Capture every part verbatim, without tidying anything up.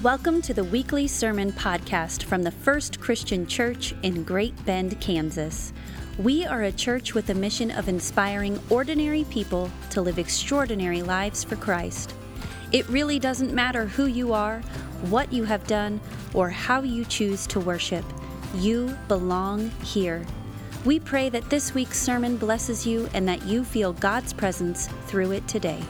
Welcome to the weekly sermon podcast from the First Christian Church in Great Bend, Kansas. We are a church with a mission of inspiring ordinary people to live extraordinary lives for Christ. It really doesn't matter who you are, what you have done, or how you choose to worship. You belong here. We pray that this week's sermon blesses you and that you feel God's presence through it today.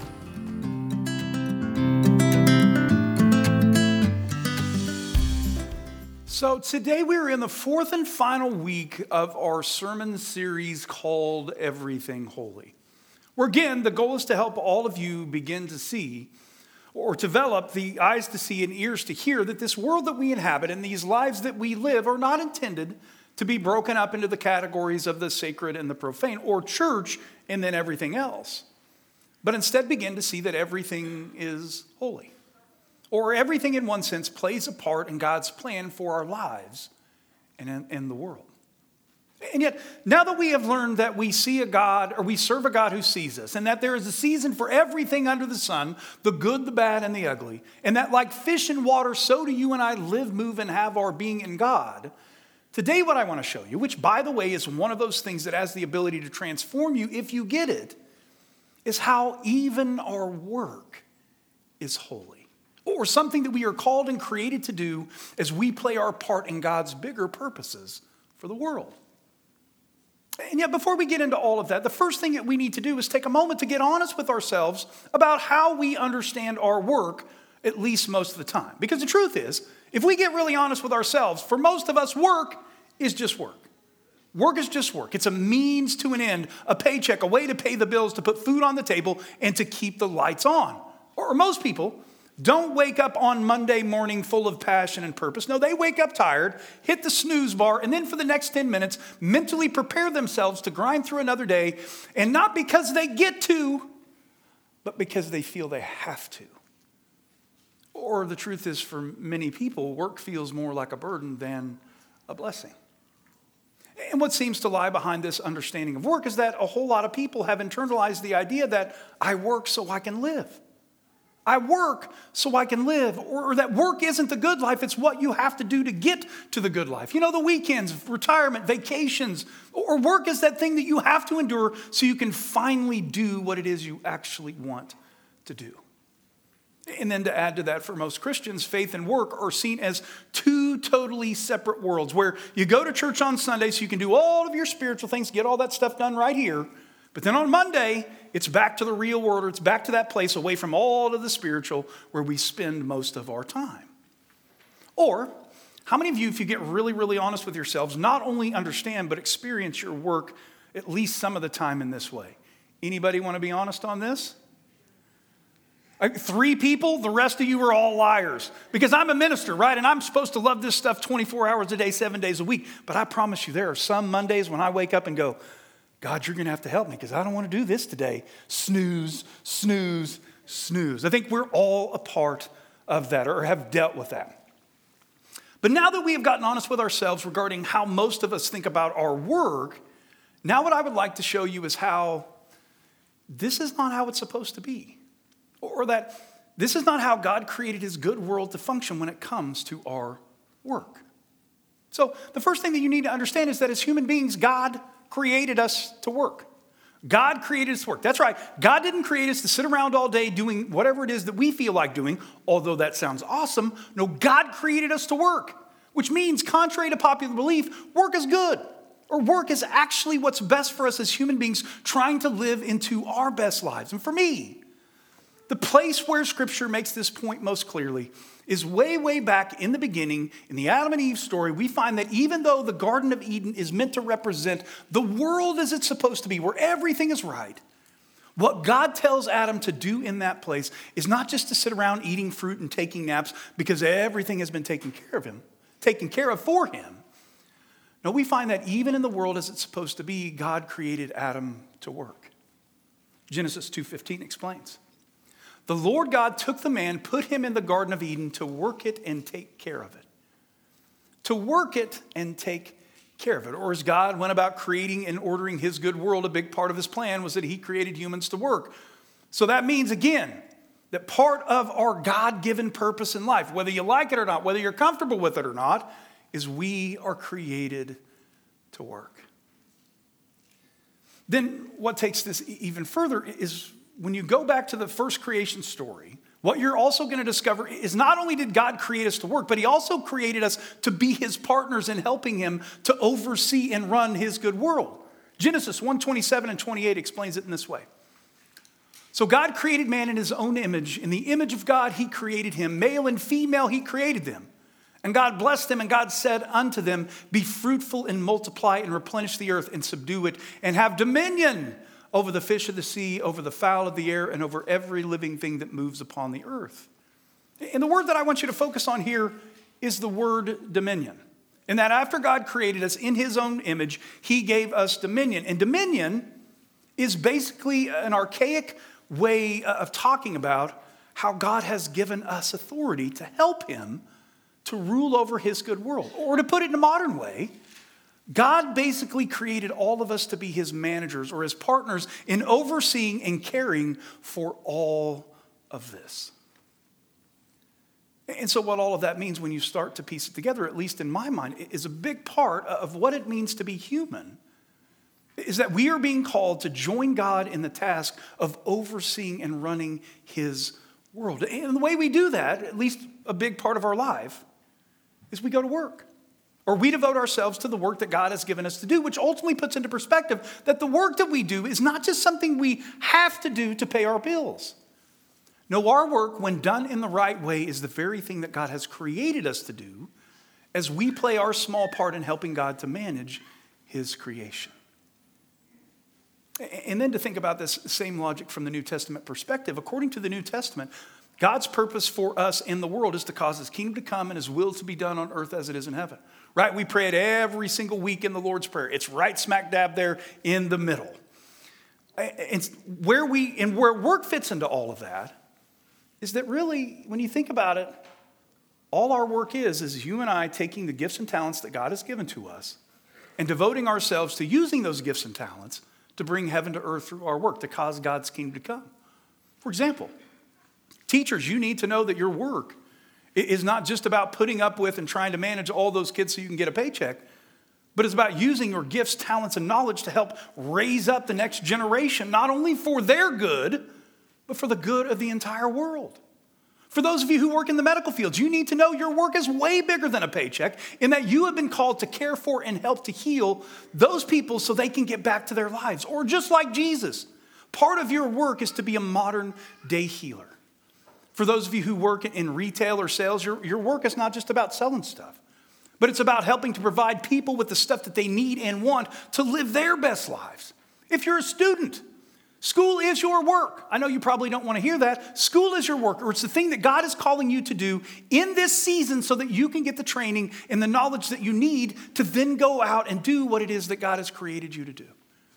So today we're in the fourth and final week of our sermon series called Everything Holy, where again, the goal is to help all of you begin to see or develop the eyes to see and ears to hear that this world that we inhabit and these lives that we live are not intended to be broken up into the categories of the sacred and the profane or church and then everything else, but instead begin to see that everything is holy. Or everything in one sense plays a part in God's plan for our lives and in, in the world. And yet, now that we have learned that we see a God, or we serve a God who sees us, and that there is a season for everything under the sun, the good, the bad, and the ugly, and that like fish in water, so do you and I live, move, and have our being in God. Today what I want to show you, which by the way is one of those things that has the ability to transform you if you get it, is how even our work is holy. Or something that we are called and created to do as we play our part in God's bigger purposes for the world. And yet before we get into all of that, the first thing that we need to do is take a moment to get honest with ourselves about how we understand our work, at least most of the time. Because the truth is, if we get really honest with ourselves, for most of us, work is just work. Work is just work. It's a means to an end, a paycheck, a way to pay the bills, to put food on the table, and to keep the lights on. Or most people don't wake up on Monday morning full of passion and purpose. No, they wake up tired, hit the snooze bar, and then for the next ten minutes, mentally prepare themselves to grind through another day, and not because they get to, but because they feel they have to. Or the truth is, for many people, work feels more like a burden than a blessing. And what seems to lie behind this understanding of work is that a whole lot of people have internalized the idea that I work so I can live. I work so I can live, or, or that work isn't the good life, it's what you have to do to get to the good life. You know, the weekends, retirement, vacations, or work is that thing that you have to endure so you can finally do what it is you actually want to do. And then to add to that, for most Christians, faith and work are seen as two totally separate worlds, where you go to church on Sunday so you can do all of your spiritual things, get all that stuff done right here. But then on Monday, it's back to the real world, or it's back to that place away from all of the spiritual where we spend most of our time. Or, how many of you, if you get really, really honest with yourselves, not only understand, but experience your work at least some of the time in this way? Anybody want to be honest on this? Three people, the rest of you are all liars. Because I'm a minister, right? And I'm supposed to love this stuff twenty-four hours a day, seven days a week. But I promise you, there are some Mondays when I wake up and go, God, you're going to have to help me because I don't want to do this today. Snooze, snooze, snooze. I think we're all a part of that or have dealt with that. But now that we have gotten honest with ourselves regarding how most of us think about our work, now what I would like to show you is how this is not how it's supposed to be. Or that this is not how God created his good world to function when it comes to our work. So the first thing that you need to understand is that as human beings, God created us to work. God created us to work. That's right. God didn't create us to sit around all day doing whatever it is that we feel like doing, although that sounds awesome. No, God created us to work, which means, contrary to popular belief, work is good. Or work is actually what's best for us as human beings trying to live into our best lives. And for me, the place where Scripture makes this point most clearly is way, way back in the beginning, in the Adam and Eve story. We find that even though the Garden of Eden is meant to represent the world as it's supposed to be, where everything is right, what God tells Adam to do in that place is not just to sit around eating fruit and taking naps because everything has been taken care of him, taken care of for him. No, we find that even in the world as it's supposed to be, God created Adam to work. Genesis two fifteen explains. The Lord God took the man, put him in the Garden of Eden to work it and take care of it. To work it and take care of it. Or as God went about creating and ordering his good world, a big part of his plan was that he created humans to work. So that means, again, that part of our God-given purpose in life, whether you like it or not, whether you're comfortable with it or not, is we are created to work. Then what takes this even further is when you go back to the first creation story, what you're also going to discover is not only did God create us to work, but he also created us to be his partners in helping him to oversee and run his good world. Genesis one twenty-seven and twenty-eight explains it in this way. So God created man in his own image. In the image of God, he created him. Male and female, he created them. And God blessed them, and God said unto them, be fruitful and multiply and replenish the earth and subdue it and have dominion over the fish of the sea, over the fowl of the air, and over every living thing that moves upon the earth. And the word that I want you to focus on here is the word dominion. And that after God created us in his own image, he gave us dominion. And dominion is basically an archaic way of talking about how God has given us authority to help him to rule over his good world. Or to put it in a modern way, God basically created all of us to be his managers or his partners in overseeing and caring for all of this. And so what all of that means when you start to piece it together, at least in my mind, is a big part of what it means to be human, is that we are being called to join God in the task of overseeing and running his world. And the way we do that, at least a big part of our life, is we go to work. Or we devote ourselves to the work that God has given us to do, which ultimately puts into perspective that the work that we do is not just something we have to do to pay our bills. No, our work, when done in the right way, is the very thing that God has created us to do as we play our small part in helping God to manage his creation. And then to think about this same logic from the New Testament perspective, according to the New Testament, God's purpose for us in the world is to cause his kingdom to come and his will to be done on earth as it is in heaven. Right? We pray it every single week in the Lord's Prayer. It's right smack dab there in the middle. And where we and where work fits into all of that is that really, when you think about it, all our work is, is you and I taking the gifts and talents that God has given to us and devoting ourselves to using those gifts and talents to bring heaven to earth through our work, to cause God's kingdom to come. For example, teachers, you need to know that your work is not just about putting up with and trying to manage all those kids so you can get a paycheck, but it's about using your gifts, talents, and knowledge to help raise up the next generation, not only for their good, but for the good of the entire world. For those of you who work in the medical fields, you need to know your work is way bigger than a paycheck in that you have been called to care for and help to heal those people so they can get back to their lives. Or just like Jesus, part of your work is to be a modern day healer. For those of you who work in retail or sales, your, your work is not just about selling stuff, but it's about helping to provide people with the stuff that they need and want to live their best lives. If you're a student, school is your work. I know you probably don't want to hear that. School is your work, or it's the thing that God is calling you to do in this season so that you can get the training and the knowledge that you need to then go out and do what it is that God has created you to do.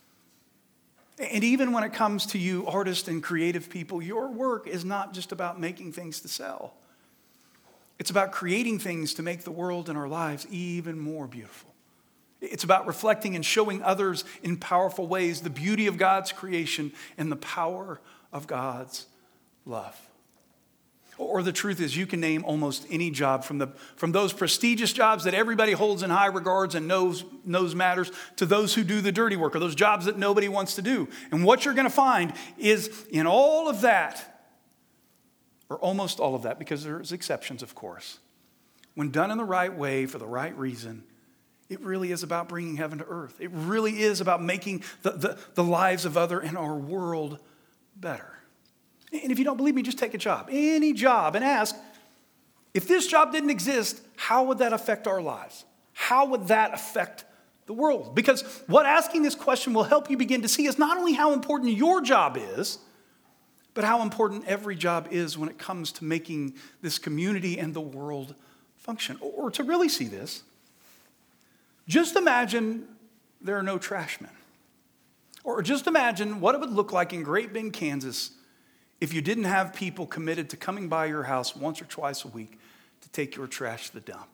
And even when it comes to you artists and creative people, your work is not just about making things to sell. It's about creating things to make the world and our lives even more beautiful. It's about reflecting and showing others in powerful ways the beauty of God's creation and the power of God's love. Or the truth is, you can name almost any job, from the from those prestigious jobs that everybody holds in high regards and knows knows matters, to those who do the dirty work, or those jobs that nobody wants to do. And what you're going to find is in all of that, or almost all of that, because there's exceptions, of course, when done in the right way for the right reason, it really is about bringing heaven to earth. It really is about making the, the, the lives of others and our world better. And if you don't believe me, just take a job, any job, and ask, if this job didn't exist, how would that affect our lives? How would that affect the world? Because what asking this question will help you begin to see is not only how important your job is, but how important every job is when it comes to making this community and the world function. Or to really see this, just imagine there are no trash men. Or just imagine what it would look like in Great Bend, Kansas, if you didn't have people committed to coming by your house once or twice a week to take your trash to the dump.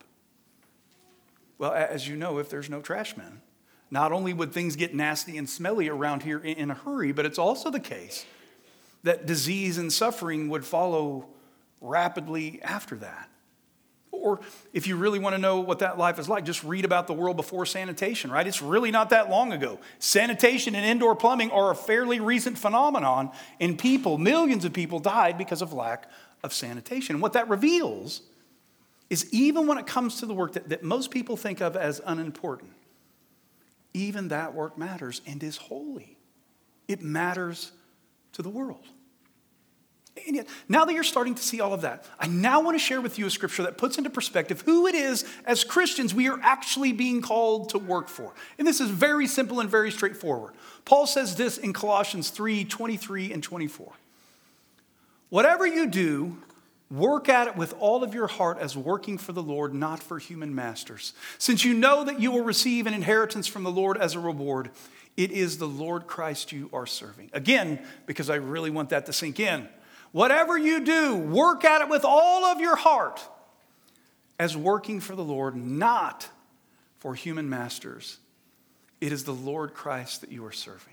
Well, as you know, if there's no trash men, not only would things get nasty and smelly around here in a hurry, but it's also the case that disease and suffering would follow rapidly after that. Or if you really want to know what that life is like, just read about the world before sanitation, right? It's really not that long ago. Sanitation and indoor plumbing are a fairly recent phenomenon, and people, millions of people died because of lack of sanitation. And what that reveals is even when it comes to the work that, that most people think of as unimportant, even that work matters and is holy. It matters to the world. And yet, now that you're starting to see all of that, I now want to share with you a scripture that puts into perspective who it is as Christians we are actually being called to work for. And this is very simple and very straightforward. Paul says this in Colossians three, twenty-three and twenty-four. Whatever you do, work at it with all of your heart as working for the Lord, not for human masters. Since you know that you will receive an inheritance from the Lord as a reward, it is the Lord Christ you are serving. Again, because I really want that to sink in. Whatever you do, work at it with all of your heart as working for the Lord, not for human masters. It is the Lord Christ that you are serving.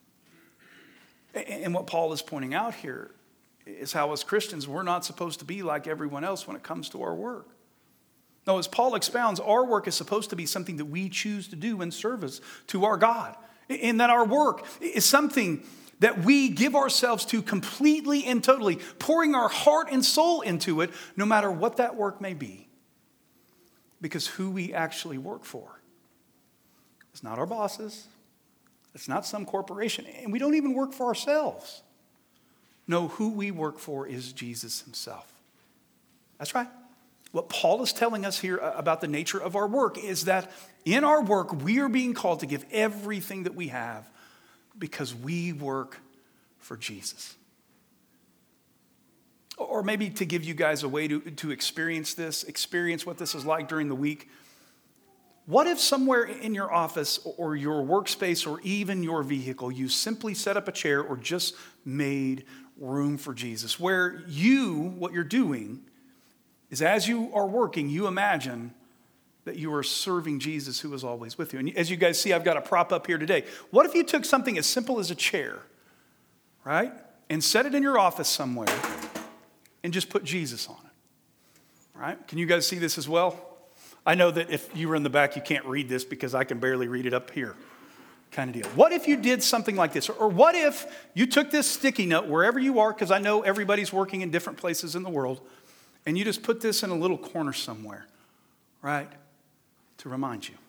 And what Paul is pointing out here is how as Christians, we're not supposed to be like everyone else when it comes to our work. No, as Paul expounds, our work is supposed to be something that we choose to do in service to our God. And that our work is something that we give ourselves to completely and totally, pouring our heart and soul into it, no matter what that work may be. Because who we actually work for is not our bosses. It's not some corporation. And we don't even work for ourselves. No, who we work for is Jesus himself. That's right. What Paul is telling us here about the nature of our work is that in our work, we are being called to give everything that we have because we work for Jesus. Or maybe to give you guys a way to, to experience this, experience what this is like during the week. What if somewhere in your office or your workspace or even your vehicle, you simply set up a chair or just made room for Jesus, where you, what you're doing, is as you are working, you imagine that you are serving Jesus who is always with you. And as you guys see, I've got a prop up here today. What if you took something as simple as a chair, right, and set it in your office somewhere and just put Jesus on it, right? Can you guys see this as well? I know that if you were in the back, you can't read this because I can barely read it up here, kind of deal. What if you did something like this? Or what if you took this sticky note wherever you are, because I know everybody's working in different places in the world, and you just put this in a little corner somewhere, right, to remind you.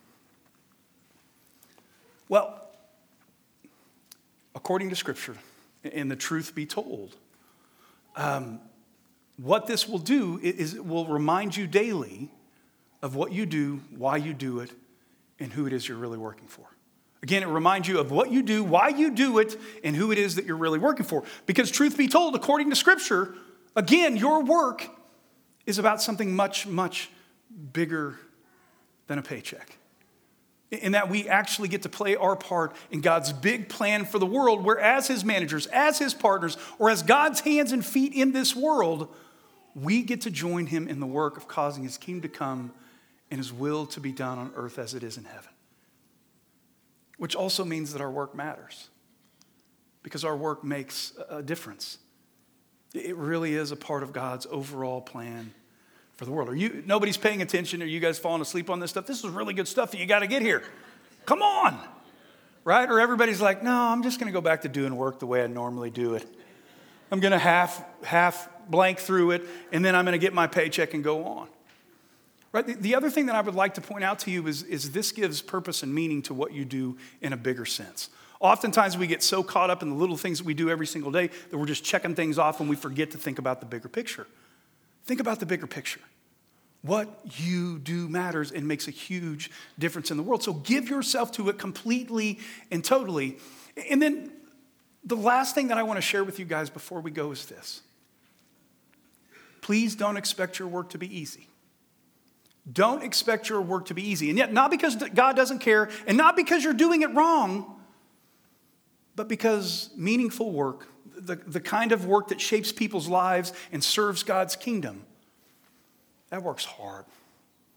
Well, according to Scripture, and the truth be told, um, what this will do is it will remind you daily of what you do, why you do it, and who it is you're really working for. Again, it reminds you of what you do, why you do it, and who it is that you're really working for. Because truth be told, according to Scripture, again, your work is about something much, much bigger than a paycheck. In that we actually get to play our part in God's big plan for the world, where as his managers, as his partners, or as God's hands and feet in this world, we get to join him in the work of causing his kingdom to come and his will to be done on earth as it is in heaven. Which also means that our work matters, because our work makes a difference. It really is a part of God's overall plan for the world. Are you, nobody's paying attention? Are you guys falling asleep on this stuff? This is really good stuff that you got to get here. Come on. Right? Or everybody's like, no, I'm just going to go back to doing work the way I normally do it. I'm going to half, half blank through it, and then I'm going to get my paycheck and go on. Right? The, the other thing that I would like to point out to you is, is this gives purpose and meaning to what you do in a bigger sense. Oftentimes we get so caught up in the little things that we do every single day that we're just checking things off and we forget to think about the bigger picture. Think about the bigger picture. What you do matters and makes a huge difference in the world. So give yourself to it completely and totally. And then the last thing that I want to share with you guys before we go is this. Please don't expect your work to be easy. Don't expect your work to be easy. And yet, not because God doesn't care, and not because you're doing it wrong, but because meaningful work, the, the kind of work that shapes people's lives and serves God's kingdom, that work's hard.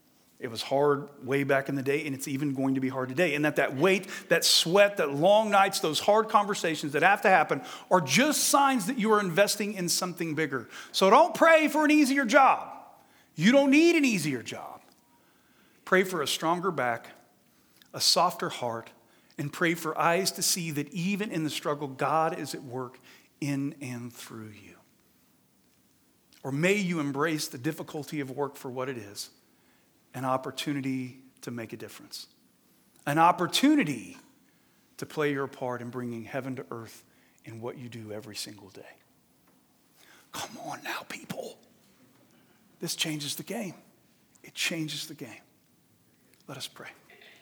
It was hard way back in the day, and it's even going to be hard today. And that that weight, that sweat, that long nights, those hard conversations that have to happen are just signs that you are investing in something bigger. So don't pray for an easier job. You don't need an easier job. Pray for a stronger back, a softer heart, and pray for eyes to see that even in the struggle, God is at work in and through you. Or may you embrace the difficulty of work for what it is. An opportunity to make a difference. An opportunity to play your part in bringing heaven to earth in what you do every single day. Come on now, people. This changes the game. It changes the game. Let us pray.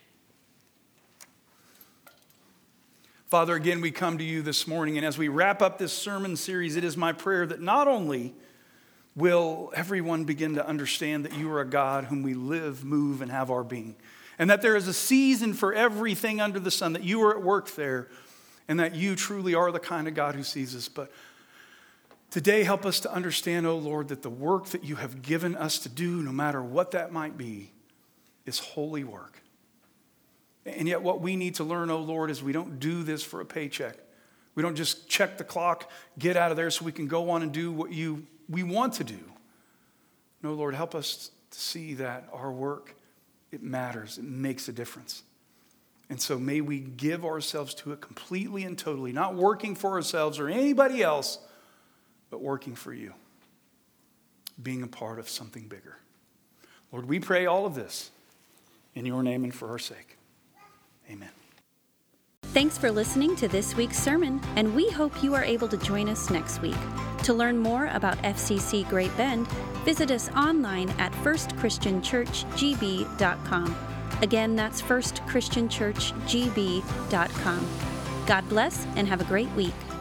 Father, again, we come to you this morning, and as we wrap up this sermon series, it is my prayer that not only will everyone begin to understand that you are a God whom we live, move, and have our being. And that there is a season for everything under the sun, that you are at work there, and that you truly are the kind of God who sees us. But today, help us to understand, oh Lord, that the work that you have given us to do, no matter what that might be, is holy work. And yet what we need to learn, oh Lord, is we don't do this for a paycheck. We don't just check the clock, get out of there so we can go on and do what you we want to do. No, Lord, help us to see that our work, it matters. It makes a difference. And so may we give ourselves to it completely and totally, not working for ourselves or anybody else, but working for you, being a part of something bigger. Lord, we pray all of this in your name and for our sake. Amen. Thanks for listening to this week's sermon, and we hope you are able to join us next week. To learn more about F C C Great Bend, visit us online at first christian church g b dot com. Again, that's first christian church g b dot com. God bless and have a great week.